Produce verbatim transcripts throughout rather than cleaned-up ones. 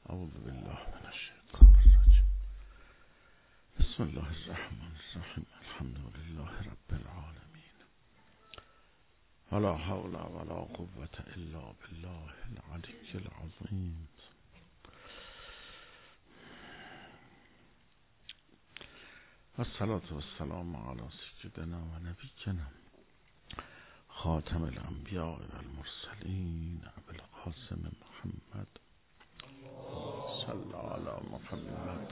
اعوذ بالله من الشیطان الرجیم. بسم الله الرحمن الرحیم. الحمد لله رب العالمین. ولا حول ولا قوة الا بالله العلی العظیم. والصلاة والسلام على سيدنا و نبینا خاتم الانبیاء والمرسلین ابی القاسم محمد صلی علی محمد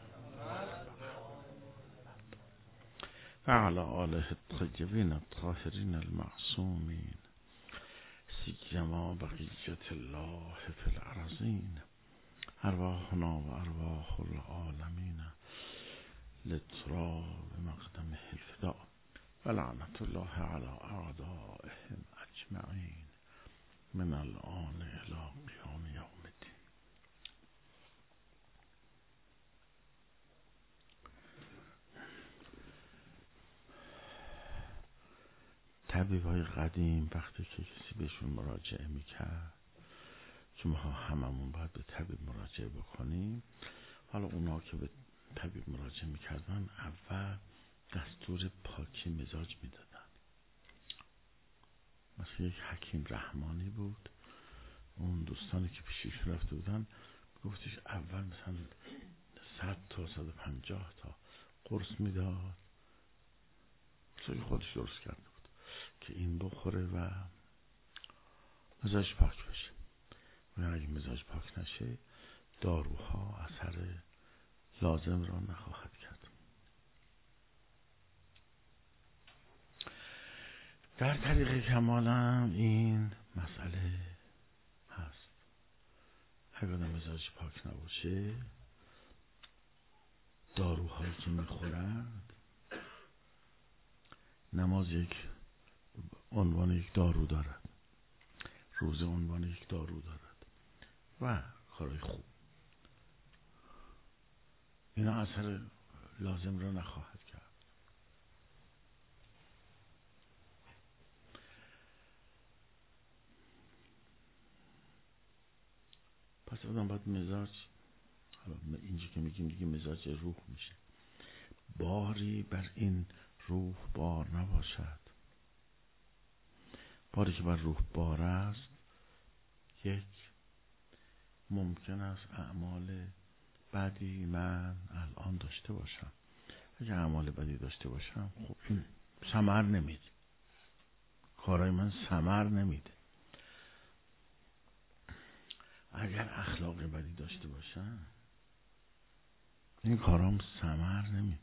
و علی آله الطیبین الطاهرین المعصومین سیما بقیت الله فی الارضین ارواحنا و ارواح العالمین لتراب مقدمه الفداء و لعنت الله علی اعدائهم اجمعین من الآن الی قیام یوم الدین. طبیب‌های قدیم وقتی که کسی بهشون مراجعه میکرد، که ما هممون باید به طبیب مراجعه بکنیم، حالا اونا که به طبیب مراجعه میکردن اول دستور پاکی مزاج میدادن. مثلا یک حکیم رحمانی بود، اون دوستانی که پیشش رفته بودن گفتش اول مثلا صد تا صد و پنجاه تا قرص میداد، قرصی خودش درست کرده بود که این بخوره و مزاج پاک بشه. و اگه مزاج پاک نشه داروها اثر لازم را نخواهد کرد. در طریق کمال هم این مسئله هست. اگر مزاج پاک نباشه داروهایی که میخورند، نماز یک عنوان یک دارو دارد، روزه عنوان یک دارو دارد و کارهای خوب، اینا اثر لازم را نخواهد کرد. پس آدم باید مزاج، حالا اینجا که میگیم دیگه مزاج روح میشه، باری بر این روح بار نباشد. باری که بر روح بار است، یک، ممکن است اعمال بدی من الان داشته باشم. اگه اعمال بدی داشته باشم خب این ثمر نمیده، کارای من ثمر نمیده. اگر اخلاق بدی داشته باشم این کارام ثمر نمیده.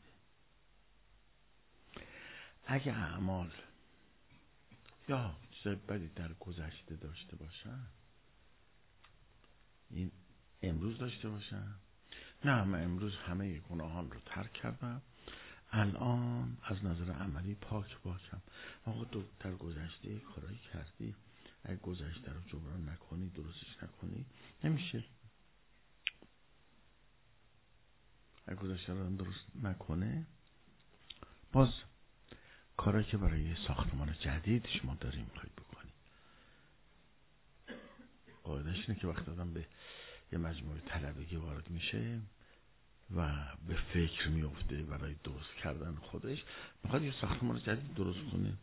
اگه اعمال یا چیز بدی در گذشته داشته باشم، این امروز داشته باشم، نه من امروز همه گناهان رو ترک کردم، الان از نظر عملی پاک باکم. آقا تو در گذشته کارایی کردی، اگه گذشته رو جبران نکنی، درستش نکنی، نمیشه. اگه گذشته رو درست نکنه، باز کارایی که برای ساختمان جدید شما داریم میخوای بکنی. قاعدش اینه که وقتی آدم به یه مجموعه طلبگی وارد میشه و به فکر میفته برای درست کردن خودش، میخواد یه ساختمان جدید درست کنه،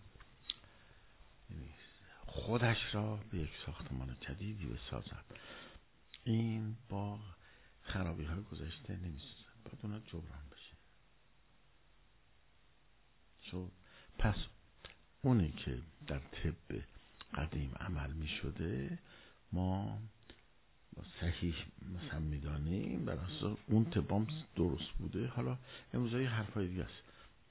خودش را به یک ساختمان جدیدی بسازد. این با خرابی های گذشته نمیسازد، باید اونا جبران بشه. شو پس اونی که در طب قدیم عمل میشده ما صحیح مثلا میدانیم، بر اساس اون طبام درست بوده. حالا امروز های حرفای دیگه است،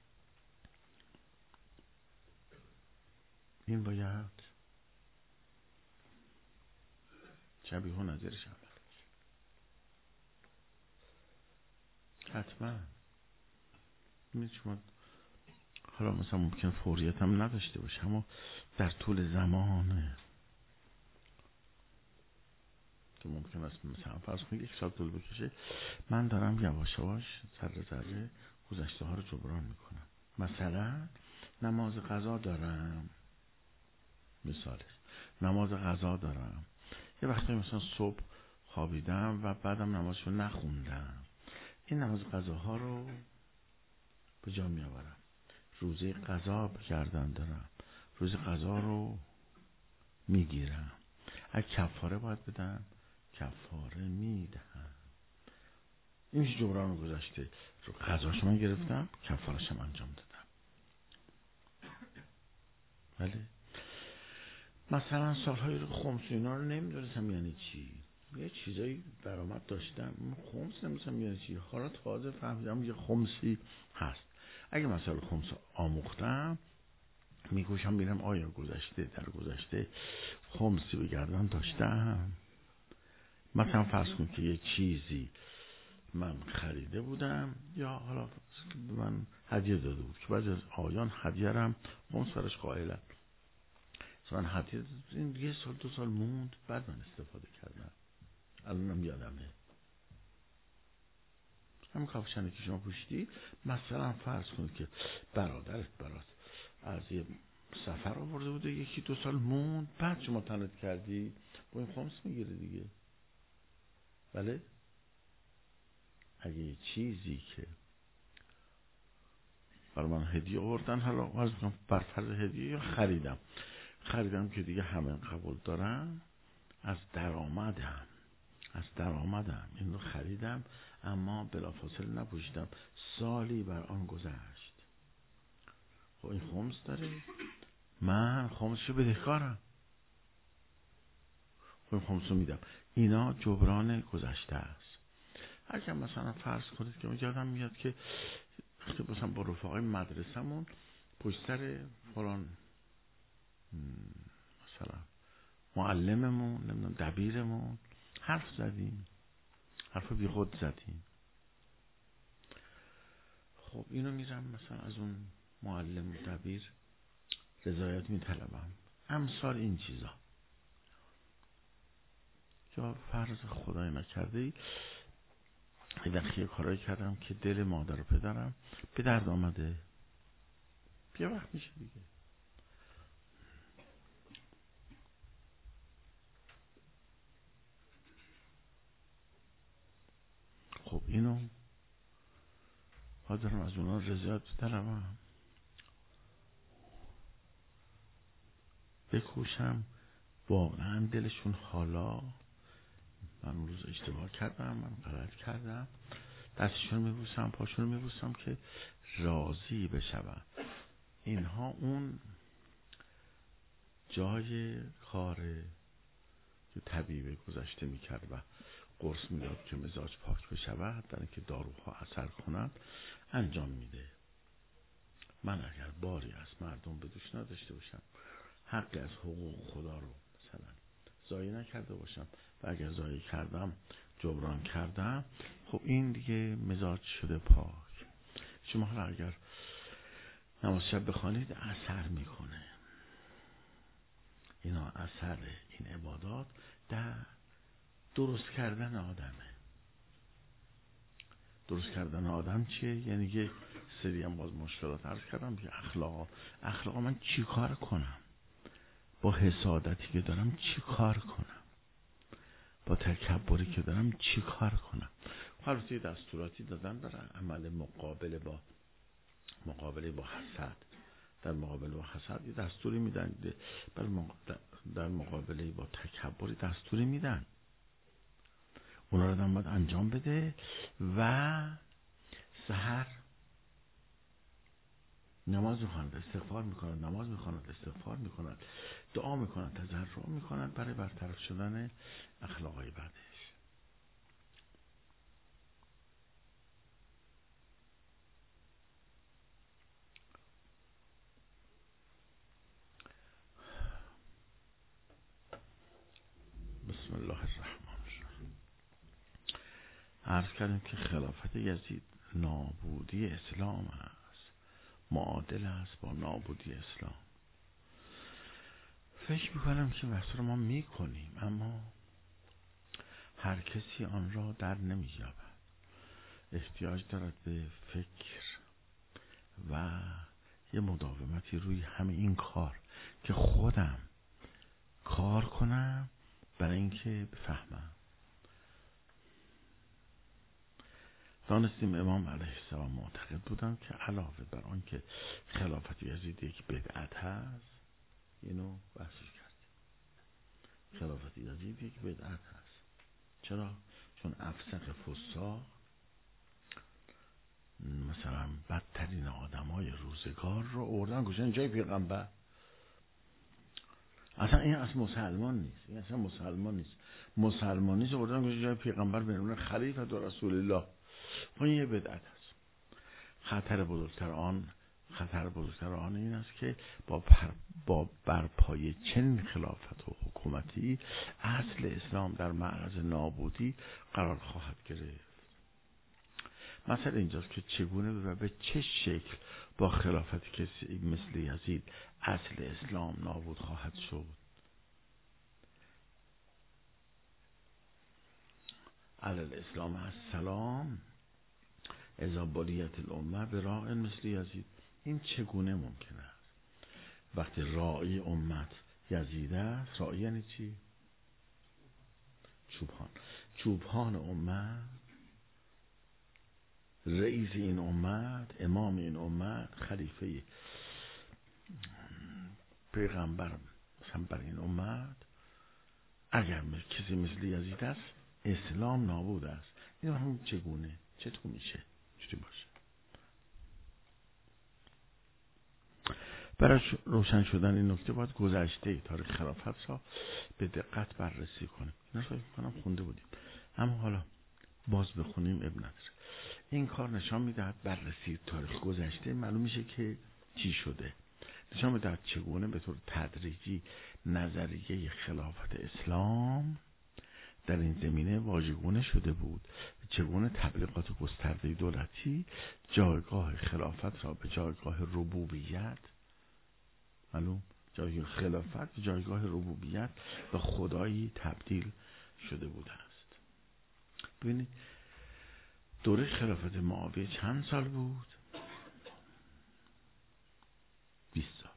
این باید شبیه و نظرش عمل حتما. میدونی شما حالا مثلا ممکن فوریت هم نداشته باشه، اما در طول زمانه که ممکن است مثلا فرض کنید یک سال طول بکشه، من دارم یواش یواش ذره ذره گذشته ها رو جبران میکنم. مثلا نماز قضا دارم، مثالش نماز قضا دارم، یه وقتی مثلا صبح خوابیدم و بعدم نمازشو نخوندم. این نماز قضاها رو به جا می آورم. روزه قضا به گردن دارم، روزه قضا رو میگیرم. اگه کفاره باید بدم کفاره میدهم. این میشه جبران گذشته. رو قضاشو من گرفتم، کفارشم انجام دادم. ولی مثلا سالهای رو خمس و اینا رو نمیدونستم یعنی چی. یه چیزایی برآمد داشتم، خمس نمیدونستم یعنی چی. حالا تازه فهمیدم یه خمسی هست. اگه مثلا خمس آموختم میگوشم میرم آیا گذشته در گذشته خمسی به گردن داشتم. مثلا فرض کن که یه چیزی من خریده بودم یا حالا من هدیه داده بود که بعضی از آیان هدیه رم خمس برش قائلن. من هدیه این یه سال دو سال موند بعد من استفاده کردم. الانم یادمه. همین کاپشنی که شما پوشیدی مثلا فرض کنید که برادرت برات از یه سفر آورده بوده، یکی دو سال موند بعد شما تنت کردی، با این خمس میگیره دیگه. بله اگه یه چیزی که برای من هدیه آوردن، حالا عرض میکنم بر فرض هدیه یا خریدم خریدم که دیگه همه قبول دارن، از درآمدم از درآمدم این رو خریدم اما بلافاصله نپوشیدم، سالی بر آن گذشت. خب این خمس داره، من خمسشو بدهکارم. خب این خمسو میدم. اینا جبران گذشته است. اگر مثلا فرض کنید که یادم میاد که مثلا با رفقای مدرسمون پشت سر فلان مثلا معلممون نمیدونم دبیرمون حرف زدیم، حرف بی خود زدیم. خب اینو میرم مثلا از اون معلم و دبیر رضایت میطلبم، امثال این چیزا. یا فرض خدای نکرده ای یه وقتی کارایی کردم که دل مادر و پدرم به درد آمده، بیا وقت میشه دیگه. خب اینو حاضرم از اونا رضایت طلبم، بکوشم واقعا دلشون حالا من اون روز اشتباه کردم، من غلط کردم، دستشون میبوسم پاشون میبوسم که راضی بشم. اینها اون جای کار که طبیب گذشته میکرد و قرص میداد که مزاج پاک بشود، در اینکه داروها اثر کنند انجام میده. من اگر باری از مردم به دوش نداشته باشم، حقی از حقوق خدا رو مثلا ضایع نکرده باشم و اگر ضایع کردم جبران کردم، خب این دیگه مزاج شده پاک. شما حالا اگر نماز شب بخوانید اثر میکنه. اینا اثر این عبادات در درست کردن آدمه. درست کردن آدم چیه؟ یعنی یه سری هم باز مشکلات عرض کردم که اخلاق اخلاق من چی کار کنم؟ با حسادتی که دارم چی کار کنم؟ با تکبری که دارم چی کار کنم؟ البته دستوراتی دادن برای عمل مقابله با مقابله با حسد. در مقابله با حسد یه دستوری میدن، در مقابله با تکبری دستوری میدن. اونا رو آدم باید انجام بده و سحر نماز میخواند استغفار میکنند، نماز میخواند استغفار میکنند، دعا میکنند، تضرع میکنند برای برطرف شدن اخلاقای بدش. بسم الله الرحمن الرحیم. عرض کردیم که خلافت یزید نابودی اسلام است، معادل است با نابودی اسلام. فکر میکنم که بحث رو ما میکنیم اما هر کسی آن را در نمییابد. احتیاج دارد به فکر و یه مداومتی روی همه این کار که خودم کار کنم برای اینکه بفهمم. دانستیم امام علیه السلام معتقد بودن که علاوه بر آن که خلافت یزید یک بدعت هست، اینو بحثش کردیم، خلافت یزید یک بدعت هست. چرا؟ چون افسق فساق، مثلا بدترین آدمای روزگار رو آوردن گذاشتن جای پیغمبر. اصلا این اصلا مسلمان نیست، این اصلا مسلمان نیست، مسلمان نیست، آوردن گذاشتن جای پیغمبر به عنوان خلیفه و رسول الله. این یه بدعت هست. خطر بزرگتر آن خطر بزرگتر آن این است که با پر با برپای چنین خلافت و حکومتی اصل اسلام در معرض نابودی قرار خواهد گرفت. مثلا اینجاست که چگونه و به چه شکل با خلافت کسی مثل یزید اصل اسلام نابود خواهد شد. علی الاسلام السلام اذا بلیت الامه به راع مثل یزید. این چگونه ممکنه است؟ وقتی راعی امت یزید است، راعی یعنی چی؟ چوبان. چوبان امت، رئیس این امت، امام این امت، خلیفه پیغمبر مثلا بر این امت، اگر کسی مثل یزید است اسلام نابود است. این هم چگونه؟ چطور میشه؟ چطور باشه؟ برای روشن شدن این نکته باید گذشته تاریخ خلافت را به دقت بررسی کنیم. اینا رو فکر کنم خونده بودیم، اما حالا باز بخونیم ابن نداره. این کار نشان میدهد بررسی تاریخ گذشته معلوم میشه که چی شده، نشان میدهد چگونه به طور تدریجی نظریه خلافت اسلام در این زمینه واژگونه شده بود، چگونه تبلیغات گسترده دولتی جایگاه خلافت را به جایگاه ربوبیت، معلوم جایگاه خلافت به جایگاه ربوبیت به خدایی تبدیل شده بوده است. ببینید دوره خلافت معاویه چند سال بود؟ بیست سال.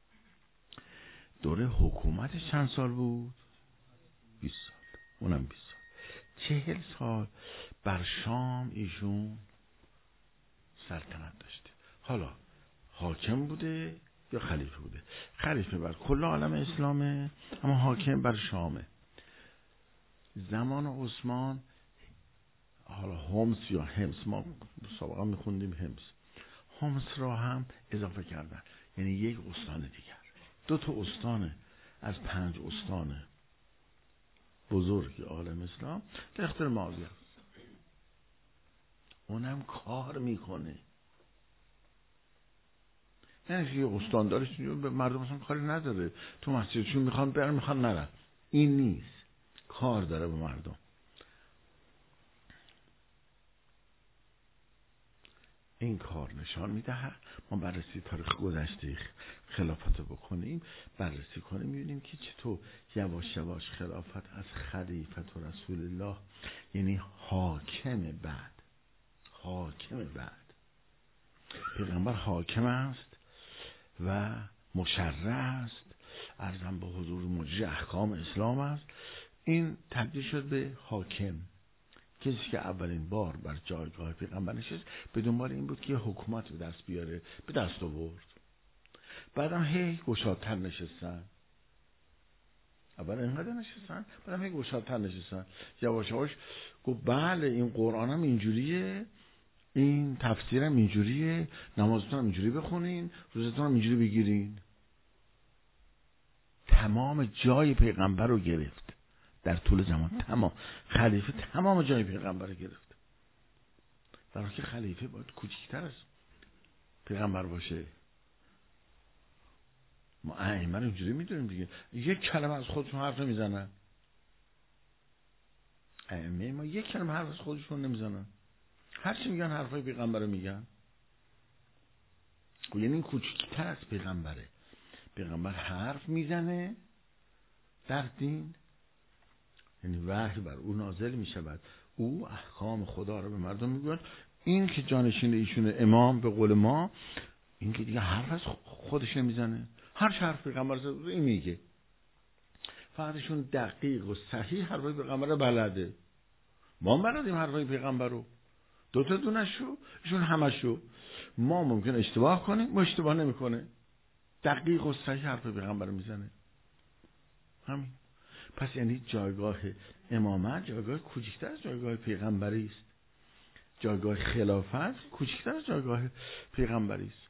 دوره حکومت چند سال بود؟ بیست سال. اونم بیست سال. چهل سال بر شام ایشون سلطنت داشته. حالا حاکم بوده یا خلیفه بوده؟ خلیفه بر کل عالم اسلامه، اما حاکم بر شامه. زمان عثمان حالا همس یا همس، ما سابقا میخوندیم همس، همس را هم اضافه کردن، یعنی یک استان دیگر، دو تا استان از پنج استان بزرگ عالم اسلام در اختیار معاویه است. اونم کار میکنه، یعنی که استان دارش به مردم اصلا کاری نداره، تو مسجدشون میخوان برن میخوان نرن، این نیست، کار داره به مردم. این کار نشان میده ما بررسی تاریخ گذشته خلافت رو بکنیم، بررسی کنیم، میبینیم که چطور یواش یواش خلافت از خلیفت و رسول الله، یعنی حاکم بعد حاکم بعد پیغمبر حاکم است و مشرع است، عرضم به حضور مجری احکام اسلام است، این تبدیل شد به حاکم. کسی که اولین بار بر جایگاه پیغمبر نشست به دنبال این بود که حکومت به دست بیاره، به دست آورد. بعدم هی گشادتر نشستن، اول اینقدر نشستن، بعدم هی گشادتر نشستن، یواش یواش گفت بله این قرآن هم اینجوریه، این تفسیر هم اینجوریه، نمازتون هم اینجوری بخونین، روزتون هم اینجوری بگیرین. تمام جای پیغمبر رو گرفت در طول زمان. تمام خلیفه تمام جای پیغمبر رو گرفت، در حالی که خلیفه باید کوچکتر از پیغمبر باشه. ما ائمه رو اینجوری میدونیم دیگه، یک کلمه از خودشون حرف نمیزنن. ائمه ما یک کلمه حرف از خودشون نمیزنن، هر چی میگن حرفای پیغمبر رو میگن. یعنی این کوچکتر از پیغمبره. پیغمبر حرف میزنه در دین، یعنی وحی بر او نازل میشود، او احکام خدا رو به مردم میگوید. این که جانشین ایشون امام به قول ما، این که دیگه حرف از خودش نمیزنه، هر حرف پیغمبر زد این میگه. فقط ایشون دقیق و صحیح حرفای پیغمبر رو بلده. ما هم بلدیم حرفای پیغمبر رو، دو تا دونشو، ایشون همشو. ما ممکن اشتباه کنیم، ما اشتباه نمیکنه، دقیق و صحیح حرف پیغمبر میزنه. همین. پس یعنی جایگاه امامت جایگاه کوچکتر از جایگاه پیغمبری است. جایگاه خلافت کوچکتر از جایگاه پیغمبری است.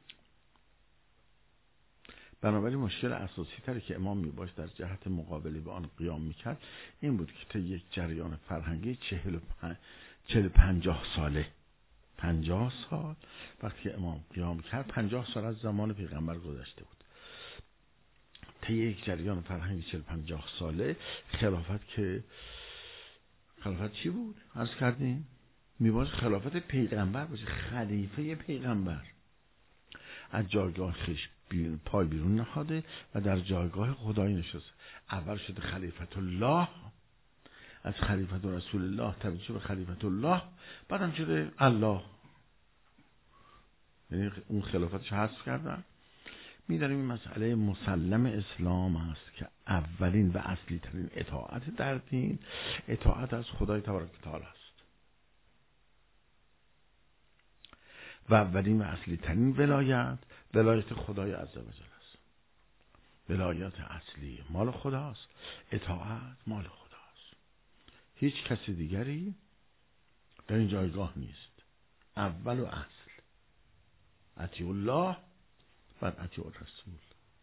بنابراین مشکل اساسی تری که امام میباشت در جهت مقابله به آن قیام میکرد این بود که تا یک جریان فرهنگی چهل و پنج چهل پنجاه ساله پنجاه سال وقتی که امام قیام کرد، پنجاه سال از زمان پیغمبر گذشته بود. تا یک جریان فرهنگی چهل پنجاه ساله خلافت که خلافت چی بود؟ عرض کردیم میباید خلافت پیغمبر باشه، خلیفه پیغمبر از جایگاه خیش بیرون پای بیرون نهاده و در جایگاه خدایی نشسته. اول شده خلیفت الله، از خلیفت رسول الله تبدیل شده به خلیفت الله، بعدم شده الله. یعنی اون خلافتش حذف کردن. می‌دانیم این مسئله مسلم اسلام است که اولین و اصلی ترین اطاعت در دین اطاعت از خدای تبارک و تعالی است و اولین و اصلی ترین ولایت ولایت خدای عزوجل است. ولایت اصلی مال خداست، اطاعت مال خداست. هیچ کسی دیگری در این جایگاه نیست. اول و اصل اطیع الله بعد اطیع الرسول.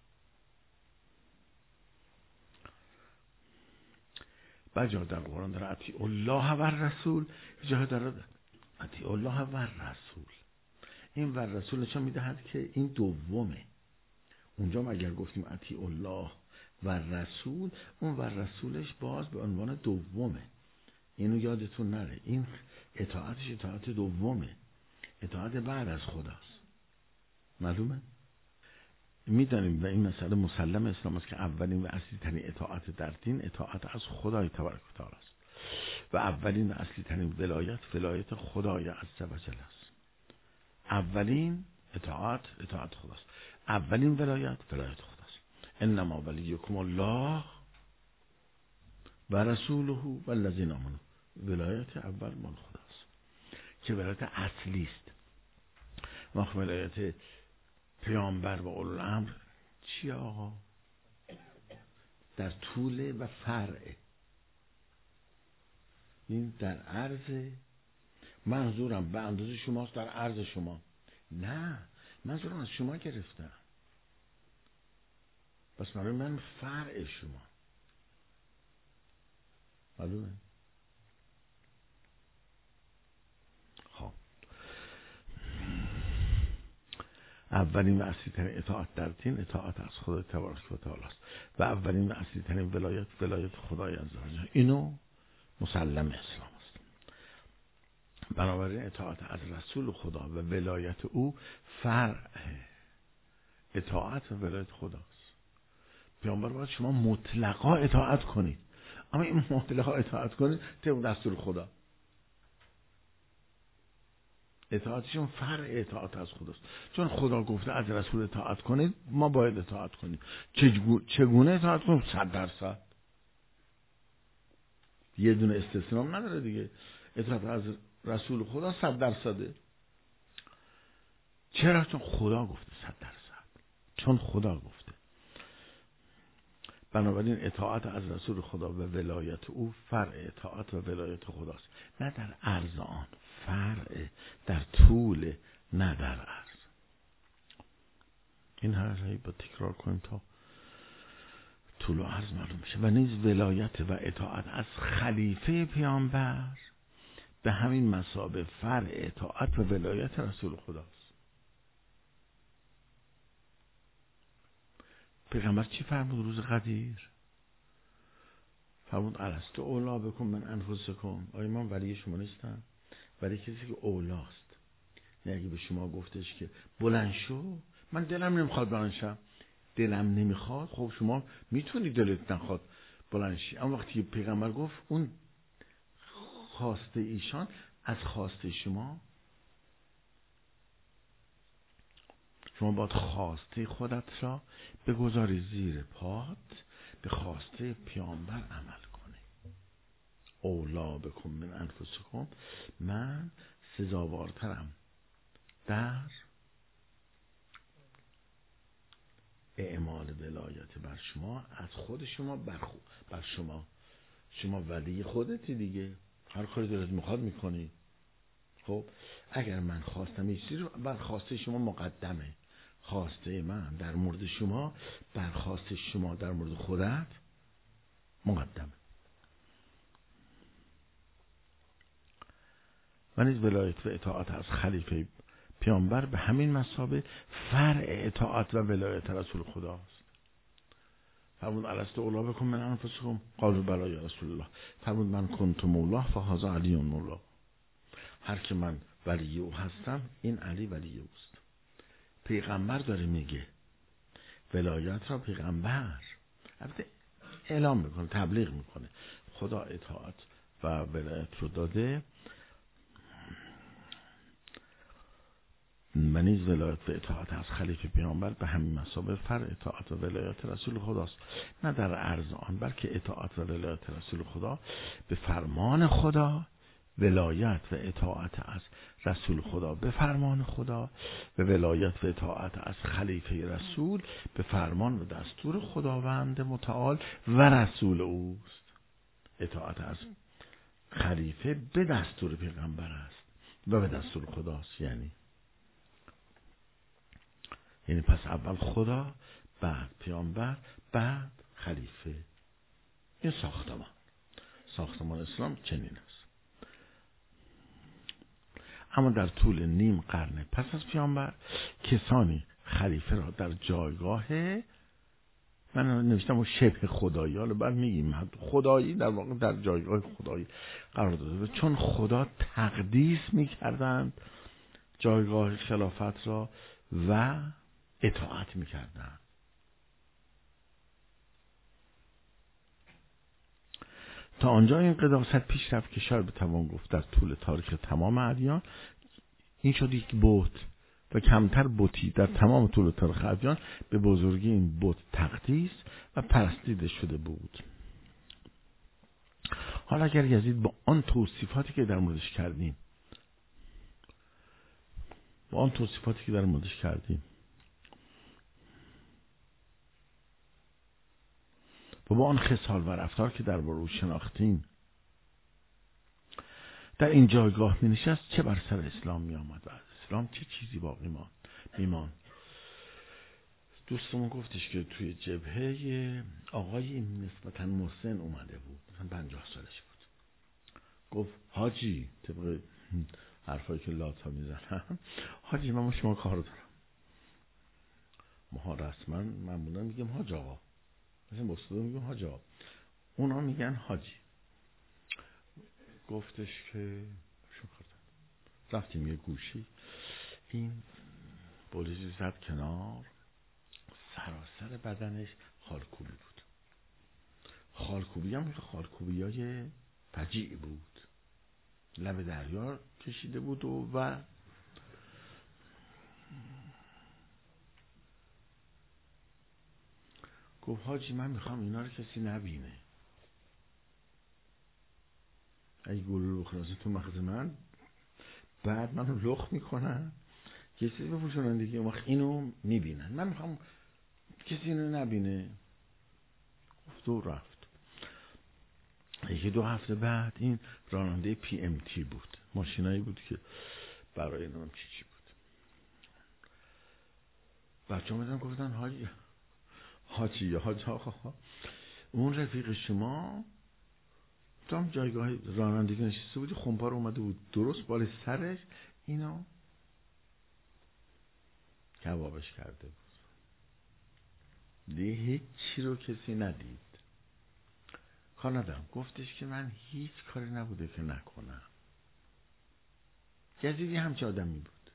بعد جا در قرآن در اطیع الله و الرسول، جا در اطیع الله و الرسول. این و رسول نشان میدهد که این دومه. اونجا ما اگر گفتیم اطیع الله و رسول، اون و رسولش باز به عنوان دومه. اینو یادتون نره، این اطاعتش اطاعت دومه، اطاعت بعد از خداست. معلومه؟ میدانیم و این مسئله مسلم اسلام است که اولین و اصلی ترین اطاعت در دین اطاعت از خدای تبارک و تعالی است و اولین و اصلی ترین ولایت ولایت خدای عزوجل است. اولین اطاعت اطاعت خداست، اولین ولایت ولایت خداست. انما ولیکم الله و رسوله و الذین آمنوا. ولایت اول مال خداست که ولایت اصلی است. ما ولایت پیامبر و اولوالامر چی آقا؟ در طول و فرع. این در عرض، منظورم به اندازه شماست در عرض شما. نه، منظورم از شما گرفتم. بس برای من فرع شما. معلومه؟ خب اولین و اصلی ترین اطاعت در دین اطاعت از خدای تبارک و تعالی است و اولین و اصلی ترین ولایت ولایت خدای عزوجل. اینو مسلم اسلام است. بنابراین اطاعت از رسول خدا و ولایت او فرع اطاعت و ولایت خداست. پیامبر باید شما مطلقا اطاعت کنید، اما این مطلقا اطاعت کنید طبق دستور خدا. اطاعتشون فرع اطاعت از خداست. چون خدا گفته از رسول اطاعت کنید، ما باید اطاعت کنیم. چگونه اطاعت کنیم؟ صد درصد. یه دونه استثنام نداره دیگه. اطاعت از رسول خدا صد درصده. چرا؟ چون خدا گفته صد درصد. چون خدا گفته. بنابراین اطاعت از رسول خدا و ولایت او فرع اطاعت و ولایت خداست، نه در عرض آن، فرع در طول، نه در عرض. این هر جایی با تکرار کنیم تا طول و عرض معلوم میشه. و نیز ولایت و اطاعت از خلیفه پیامبر به همین مثابه فرع اطاعت و ولایت رسول خداست. پیغمبر چی فرمود روز قدیر؟ فرمود الستو اولا بکن من انفسکم. آیا من ولی شما نیستم؟ ولی کسی که اولاست. نه اگه به شما گفتش که بلند شو، من دلم نمیخواد بلند شم. دلم نمیخواد، خب شما میتونی دلت نخواد بلند شی. اما وقتی پیغمبر گفت اون خواسته ایشان از خواسته شما، شما باید خواسته خودت را بگذاری زیر پات، به خواسته پیامبر عمل کنی. اولا بکن من انفسکم، من سزاوارترم در اعمال ولایت بر شما از خود شما بر, خو... بر شما. شما ولی خودتی دیگه، هر کاری دلت میخواد میکنی. خب اگر من خواستم یه چیزی رو، بر خواسته شما مقدمه. خواسته من در مورد شما بر خواسته شما در مورد خودت مقدمه. و نیز ولایت و اطاعت از خلیفه پیامبر به همین مثابه فرع اطاعت و ولایت رسول خداست. فرمود الستو اولا بکن من انفسکم قالوا بلی یا رسول الله. فرمود من کنت مولاه فهذا علی مولاه. هر که من ولی او هستم این علی ولی اوست. پیغمبر داره میگه ولایت را پیغمبر البته اعلام میکنه، تبلیغ میکنه. خدا اطاعت و ولایت رو داده. و نیز ولایت و اطاعت از خلیفه پیامبر به همین مثابه فرع اطاعت و ولایت رسول خداست، نه در عرض آن بلکه اطاعت و ولایت رسول خدا به فرمان خدا، ولایت و اطاعت از رسول خدا به فرمان خدا و ولایت و اطاعت از خلیفه رسول به فرمان و دستور خداوند متعال و رسول اوست. اطاعت از خلیفه به دستور پیغمبر است و به دستور خداست. یعنی یعنی پس اول خدا، بعد پیامبر، بعد خلیفه. این ساختمان ساختمان اسلام چنین است. اما در طول نیم قرن پس از پیامبر کسانی خلیفه را در جایگاه، من نوشتم و شبه خدایی، حالا بعد میگیم خدایی، در واقع در جایگاه خدایی قرار داده، چون خدا تقدیس میکردند جایگاه خلافت را و اطاعت میکردند. تا آنجا این قداست پیش رفت که شاید بتوان گفت در طول تاریخ تمام ادیان این شد یک بت و کمتر بتی در تمام طول تاریخ ادیان به بزرگی این بت تقدیس و پرستیده شده بود. حالا اگر یزید با آن توصیفاتی که در موردش کردیم با آن توصیفاتی که در موردش کردیم و با آن خصال و رفتار که در باره او شناختیم در این جایگاه می نشست، چه بر سر اسلام می آمد و از اسلام چه چیزی باقی مان میمان. دوستمون گفتش که توی جبهه آقای نسبتا مسن اومده بود، مثلا پنجاه سالش بود. گفت حاجی، طبق حرفایی که لاتا میزنم، حاجی من با شما کار دارم. ما رسما معمولا میگیم حاج آقا، مثلا با صدا میگیم حاج آقا، اونا میگن حاجی. گفتش که رفتیم یه گوشی، این بولیزی زد کنار، سراسر بدنش خالکوبی بود. خالکوبی هم خالکوبی های فجیع بود، لب دریا کشیده بود و, و گفت حاجی من میخوام اینا رو کسی نبینه، اگه گلو رو بخورازه تو مغز من بعد من رو لخ میکنن یه چیزی بپوشونن دیگه، اون وقت اینو میبینن، من میخوام کسی اینو نبینه. گفت و رفت. یکی دو هفته بعد این راننده پی ام تی بود، ماشینایی بود که برای نام چی چی بود. بچه ها میدن گفتن حاجی حاجی یا حاج آقا، اون رفیق شما تو هم جایگاه رانندگی نشسته بودی، خمپار اومده بود درست بالای سرش، اینو کبابش کرده بود. دیگه هیچ چی رو کسی ندید. کار ندارم. گفتش که من هیچ کاری نبوده که نکنم. یزیدی همچه آدمی بود.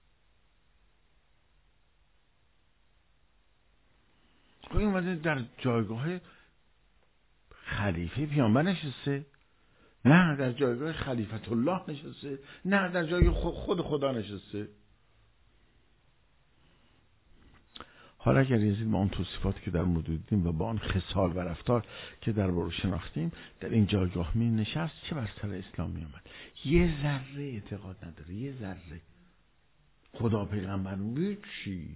این اومده در جایگاه خلیفه پیامبر نشسته، نه در جایگاه خلیفت الله نشسته، نه در جای خود خدا نشسته. حالا اگر یزید با اون توصیفاتی که در مورد دیدیم و با آن خصال و رفتار که در بارو شناختیم در این جایگاه می نشست، چه بر سر اسلام می آمد؟ یه ذره اعتقاد نداره، یه ذره خدا پیغمبر می چی؟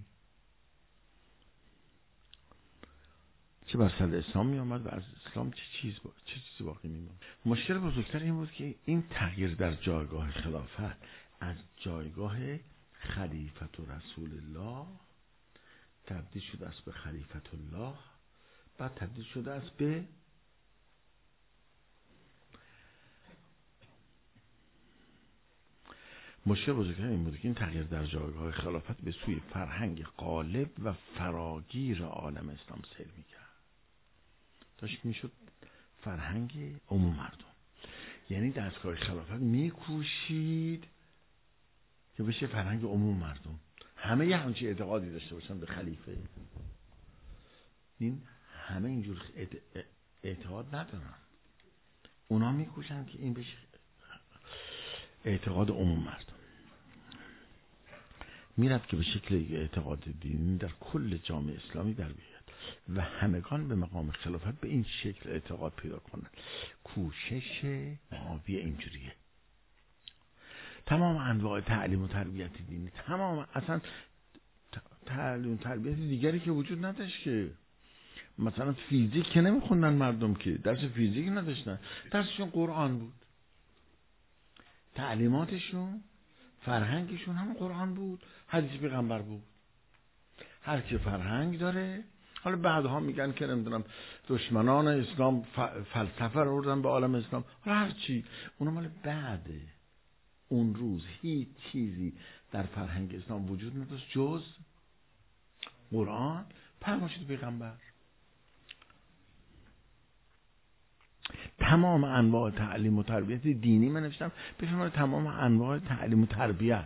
چه بر سر اسلام می آمد و از اسلام چه چیز با... چه چیزی باقی می ماند؟ مشکل بزرگتر این بود که این تغییر در جایگاه خلافت از جایگاه خلیفت و رسول الله تبدیل شده است به خلیفت الله، بعد تبدیل شده است به مشکل بزرگتر این بود که این تغییر در جایگاه خلافت به سوی فرهنگ غالب و فراگیر عالم اسلام سیر می‌کرد. داشت میشد فرهنگ عموم مردم، یعنی دستگاه خلافت میکوشید که بشه فرهنگ عموم مردم، همه یه همچین اعتقادی داشته باشن به خلیفه. این همه اینجور اعتقاد ندارن، اونا میکوشن که این بشه اعتقاد عموم مردم. میرفت که به شکل اعتقاد دینی در کل جامعه اسلامی در بیاد و همگان به مقام خلافت به این شکل اعتقاد پیدا کنند. کوشش معاویه اینجوریه. تمام انواع تعلیم و تربیت دینی، تمام اصلا تعلیم و تربیت دیگری که وجود نداشت که، مثلا فیزیک که نمیخوندن مردم، که درس فیزیک نداشتن، درسشون قرآن بود، تعلیماتشون فرهنگشون هم قرآن بود، حدیث پیغمبر بود. هر کی فرهنگ داره، حالا بعدها میگن که نمیدونم دشمنان اسلام فلسفه رو آوردن به عالم اسلام، حالا هر چی، اونا مال بعده. اون روز هیچ چیزی در فرهنگ اسلام وجود نداشت جز قرآن، فرمایشات پیغمبر. تمام انواع تعلیم و تربیت دینی من نوشتم بفرمایید، تمام انواع تعلیم و تربیت،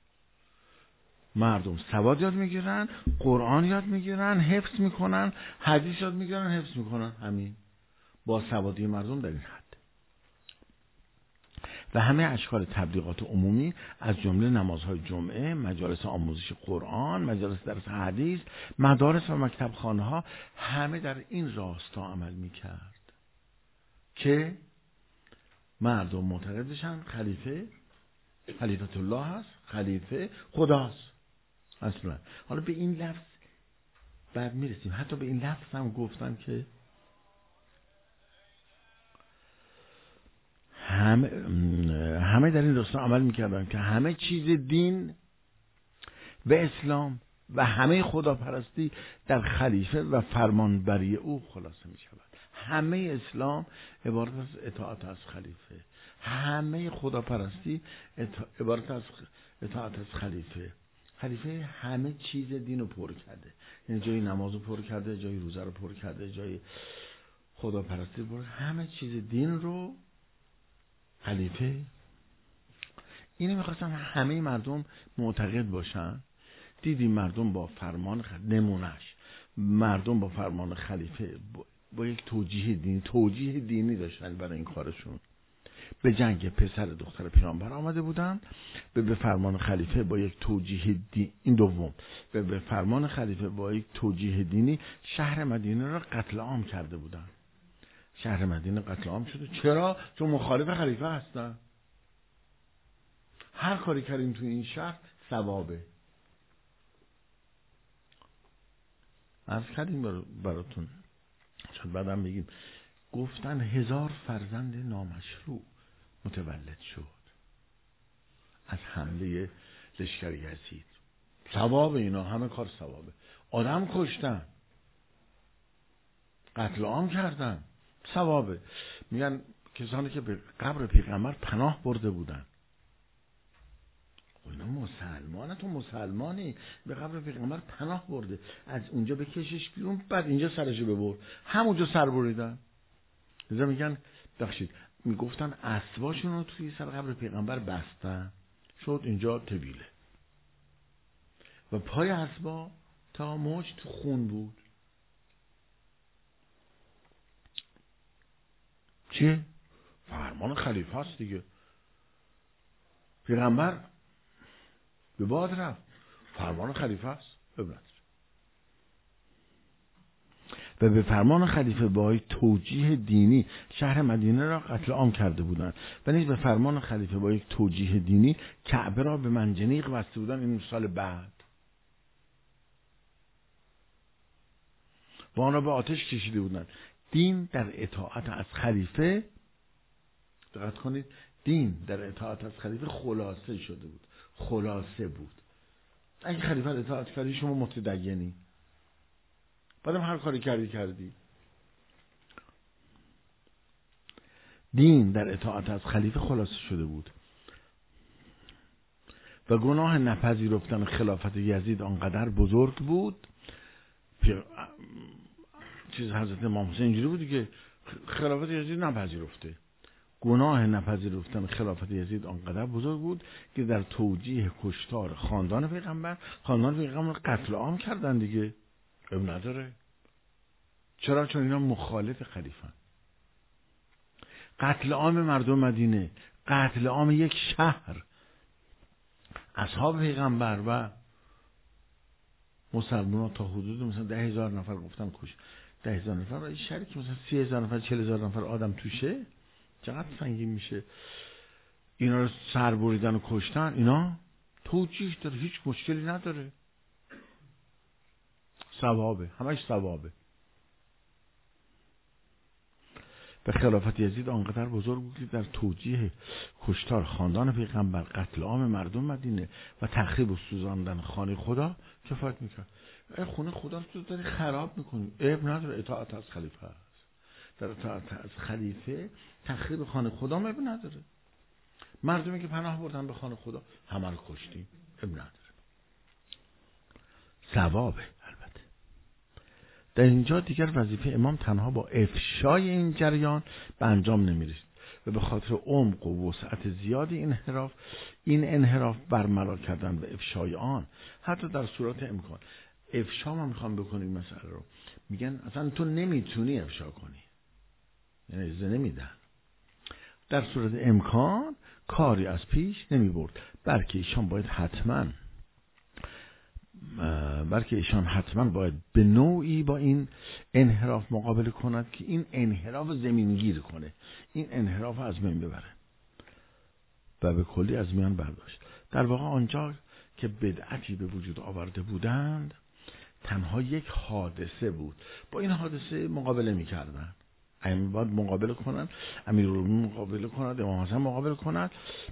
مردم سواد یاد میگیرن، قرآن یاد میگیرن، حفظ میکنن، حدیث یاد میگیرن، حفظ میکنن، همین با سوادی مردم در این حد. و همه اشکال تبلیغات عمومی از جمله نمازهای جمعه، مجالس آموزش قرآن، مجالس درس حدیث، مدارس و مکتبخانه ها، همه در این راستا عمل میکرد که مردم معتقد بشن خلیفه خلیفت الله هست، خلیفه خداست. اصلا حالا به این لفظ بعد میرسیم، حتی به این لفظ هم گفتن که همه همه در این راستا عمل میکردن که همه چیز دین و اسلام و همه خداپرستی در خلیفه و فرمانبری او خلاصه میشود. همه اسلام عبارت از اطاعت از خلیفه، همه خداپرستی عبارت از اطاعت از خلیفه. خلیفه همه چیز دین رو پر کرده، یعنی جای نماز رو پر کرده، جای روزه رو پر کرده، جای خداپرستی رو پر کرده، همه چیز دین رو خلیفه. اینو میخواستن همه مردم معتقد باشن. دیدیم مردم با فرمان نمونش مردم با فرمان خلیفه با, با یک توجیه دینی توجیه دینی داشتن برای این کارشون. به جنگ پسر دختر پیامبر آمده بودن، به به فرمان خلیفه با یک توجیه دینی، این دوم به به فرمان خلیفه با یک توجیه دینی شهر مدینه را قتل عام کرده بودن. شهر مدینه قتل عام شده. چرا؟ چون مخالف خلیفه هستن. هر کاری کردیم تو این شهر ثوابه. عرض کردیم براتون، شاید بعدم بگیم، گفتن هزار فرزند نامشروع متولد شد از حمله لشکر یزید. ثواب اینا، همه کار ثوابه. آدم کشتن، قتل عام کردن، ثوابه. میگن کسانی که به قبر پیغمبر پناه برده بودن، اینا مسلمانه، تو مسلمانی به قبر پیغمبر پناه برده، از اونجا بکشش بیرون، بعد اینجا سرشو ببر، همونجا سر بریدن. لذا میگن بخشید میگفتن اسباشون رو توی سر قبر پیغمبر بستن، شد اینجا طویله و پای اسبا تا مچ تو خون بود. چه؟ فرمان خلیفه است دیگه. پیغمبر به باد رفت، فرمان خلیفه است. ببینید و به فرمان خلیفه بهایی توجیه دینی شهر مدینه را قتل عام کرده بودند و نیز به فرمان خلیفه با یک توجیه دینی کعبه را به منجنیق بسته بودند. این سال بعد و آن را به آتش کشیده بودند. دین در اطاعت از خلیفه، دقت کنید، دین در اطاعت از خلیفه خلاصه شده بود، خلاصه بود. اگه خلیفه را اطاعت کردی شما متدینی، بعدم هر کاری کردی کردی. دین در اطاعت از خلیفه خلاصه شده بود و گناه نپذیرفتن خلافت یزید آنقدر بزرگ بود. چیز حضرت امام حسین اینجوری بود که خلافت یزید نپذیرفته. گناه نپذیرفتن خلافت یزید آنقدر بزرگ بود که در توجیه کشتار خاندان پیغمبر، خاندان پیغمبر قتل عام کردن دیگه. اب نداره. چرا؟ چون اینا مخالف خلیفه. قتل عام مردم مدینه، قتل عام یک شهر، اصحاب پیغمبر و مسلمان تا حدود مثلا ده هزار نفر گفتن کش. ده هزار نفر این شهری که مثلا سی هزار نفر چل هزار نفر آدم توشه چقدر سنگین میشه. اینا رو سر بریدن و کشتن. اینا توجیه داره، هیچ مشکلی نداره، ثوابه، همش ثوابه. و خلافت یزید آنقدر بزرگ بود که در توجیه کشتار خاندان پیغمبر، قتل عام مردم مدینه و تخریب و سوزاندن خانه خدا کفایت میکرد. ای خونه خدا رو تو داری خراب میکنی، عیب نداره، اطاعت از خلیفه است. در اطاعت از خلیفه تخریب خانه خدا عیب نداره. مردمی که پناه بردن به خانه خدا همه رو کشتیم، عیب نداره، ثوابه. البته در اینجا دیگر وظیفه امام تنها با افشای این جریان به انجام نمیرسید و به خاطر عمق و وسعت زیادی انحراف این انحراف برملا کردن و افشای آن حتی در صورت امکان. افشا ما میخوام بکنیم مسئله رو، میگن اصلا تو نمیتونی افشا کنی، یعنی اجازه نمیدن. در صورت امکان کاری از پیش نمیبرد، بلکه ایشان باید حتما بلکه ایشان حتما باید به نوعی با این انحراف مقابله کند که این انحراف زمینگیر کنه، این انحراف از بین ببره و به کلی از میان برداشت. در واقع آنجا که بدعتی به وجود آورده بودند تنها یک حادثه بود، با این حادثه مقابله میکردن. امیر باید مقابله کنند، امیرالمومنین مقابله کند، امام حسن مقابله کند.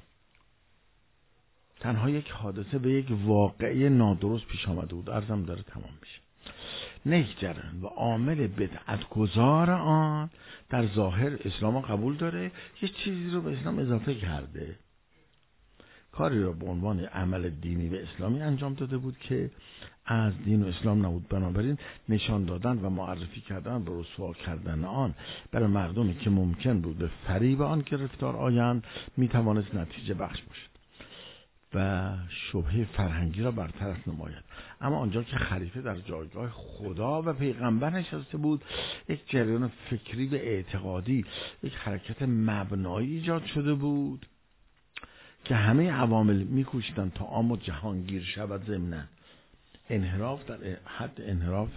تنها یک حادثه به یک واقعه نادرست پیش آمده بود، عرضم داره تمام میشه. نهجرن و عامل بدعت گذار آن در ظاهر اسلام قبول داره، یه چیزی رو به اسلام اضافه کرده، کاری را به عنوان عمل دینی و اسلامی انجام داده بود که از دین و اسلام نبود. بنابراین نشان دادن و معرفی کردن و رسوا کردن آن برای مردمی که ممکن بود به فریب آن گرفتار آیند میتوانست نتیجه بخش باشد و شبهه فرهنگی را برطرف نماید. اما آنجا که خلیفه در جایگاه خدا و پیغمبر نشسته بود، یک جریان فکری و اعتقادی، یک حرکت مبنایی ایجاد شده بود که همه عوامل میکوشیدند تا عام و جهانگیر شود. ضمناً انحراف در حد انحراف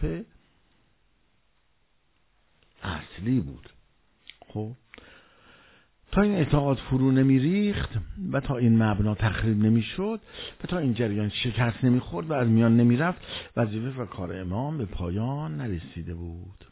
اصلی بود. خب تا این اعتقاد فرو نمی ریخت و تا این مبنا تخریب نمی شد و تا این جریان شکست نمی خورد و از میان نمی رفت، وظیفه و کار امام به پایان نرسیده بود.